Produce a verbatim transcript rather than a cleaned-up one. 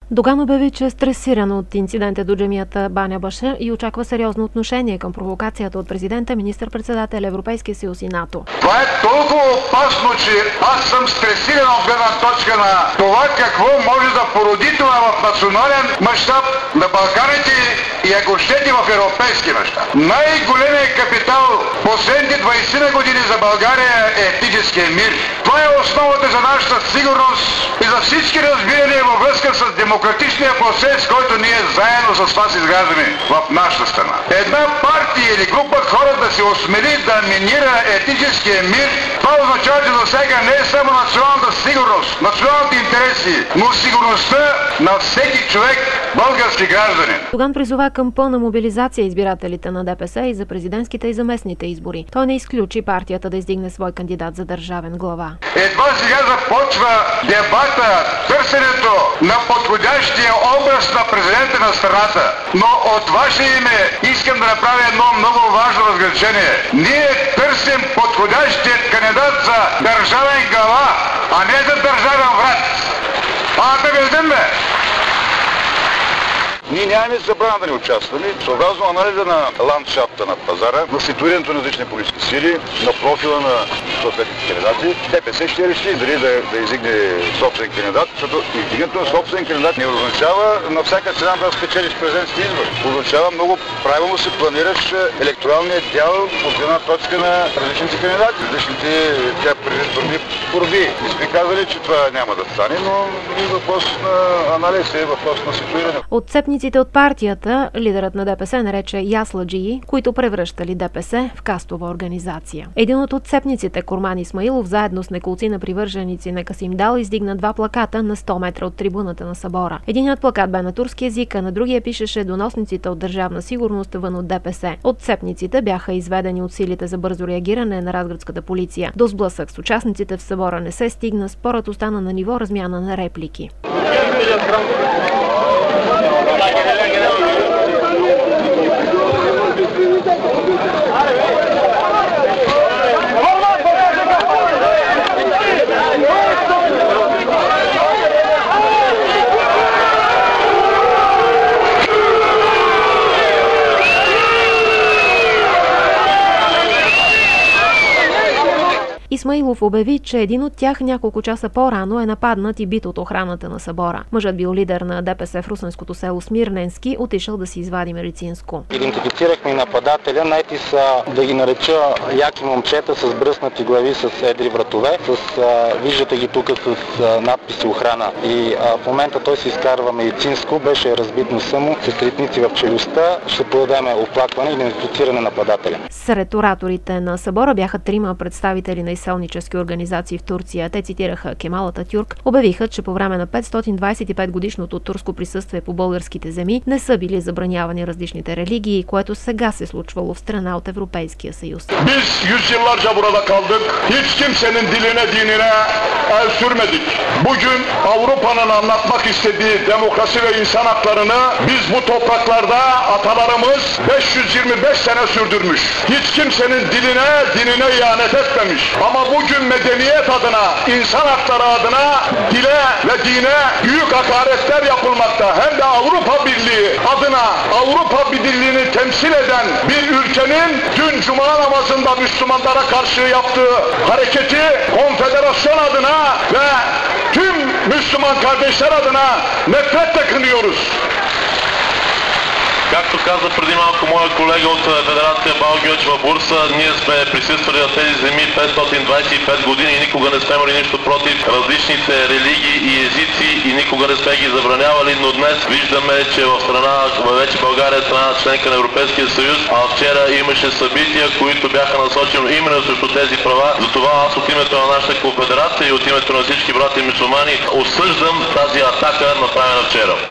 Доган обяви, че е стресиран от инцидента до джамията Баня Башир и очаква сериозно отношение към провокацията от президента, министър-председател, Европейския съюз и НАТО. Това е толкова опасно, че аз съм стресиран от гледна точка на това какво може да породи това в национален мащаб на Балканите и ако щете в европейски мащаб. Най-големият капитал последните двайсет години за България е етническия мир. Това е основата за нашата сигурност и за всички разбирания във връзка с демократичния процес, който ние заедно с вас изграждаме в нашата страна. Една партия или група хора да се осмели да минира етническия мир, това означава, че засяга не само националната сигурност, националните интереси, но сигурността на всеки човек, български гражданин. Доган призова към пълна мобилизация избирателите на ДПС и за президентските и за местните избори. Той не изключи партията да издигне свой кандидат за държавен глава. Едва сега започва дебата, търсенето на подходящия образ на президента на страната. Но от ваше име искам да направя едно много важно разграничение. Ние търсим подходящият кандидат за държавен глава, а не за държавен враг. А да видим, бе! Ние нямаме забрана да не участваме. Съобразно анализа на ландшафта на пазара, на ситуирането на различни политически сили, на профила на съответните кандидати, ДПС ще реши дали да, да изигне собствен кандидат, защото издигането на собствен кандидат не означава на всяка цена да спечелиш президентски избори. Означава много правилно се планираш електоралния дял от една точка на различните кандидати, различните тя предизборни борби. Не сме казали, че това няма да стане, но е въпрос на анализ, е въпрос на ситуиране. Отцепниците от партията, лидерът на ДПС нарече ясладжии, които превръщали ДПС в кастова организация. Един от отцепниците, Корман Исмаилов, заедно с неколци на привърженици на Касим Дал, издигна два плаката на сто метра от трибуната на събора. Единият плакат бе на турски език, а на другия пишеше "Доносниците от Държавна сигурност вън от ДПС". Отцепниците бяха изведени от силите за бързо реагиране на разградската полиция. До сблъсък с участниците в събора не се стигна, спорът остана на ниво размяна на реплики. Исмаилов обяви, че един от тях няколко часа по-рано е нападнат и бит от охраната на събора. Мъжът бил лидер на ДПС в русенското село Смирненски, отишъл да си извади медицинско. Идентифицирахме нападателя, найти са, да ги нареча, яки момчета с бръснати глави, с едри вратове, с, а, виждате ги тук с а, надписи охрана. И а, в момента той се изкарва медицинско, беше разбит носа му, с ритници в челюстта, ще подадем оплакване и идентифициране на нападателя. Сред ораторите на събора бяха трима представители на изселнически организации в Турция. Те цитираха Кемал Ататюрк, обявиха, че по време на петстотин двайсет и пет годишното турско присъствие по българските земи не са били забранявани различните религии, което сега се случвало в страна от Европейския съюз. Biz yüzyıllarca burada kaldık. Hiç kimsenin diline dinine el sürmedik. Bugün Avrupa'nın anlatmak istediği demokrasi ve insan haklarını biz bu topraklarda atalarımız beş yüz yirmi beş sene sürdürmüş. Hiç kimsenin diline, dinine ihanet etmemiş. Ama bugün medeniyet adına, insan hakları adına dile ve dine büyük hakaretler yapılmakta. Hem de Avrupa Birliği adına Avrupa Birliği'ni temsil eden bir ülkenin dün Cuma namazında Müslümanlara karşı yaptığı hareketi konfederasyon adına ve tüm Müslüman kardeşler adına nefretle kınıyoruz. Както каза преди малко моя колега от Федерация Балгьоч в Бурса, ние сме присъствали на тези земи петстотин двайсет и пет години и никога не сме имали нищо против различните религии и езици и никога не сме ги забранявали, но днес виждаме, че в страна, вече България е страна членка на Европейския съюз, а вчера имаше събития, които бяха насочени именно срещу тези права. Затова аз от името на нашата конфедерация и от името на всички брати мюсюлмани осъждам тази атака, направена вчера.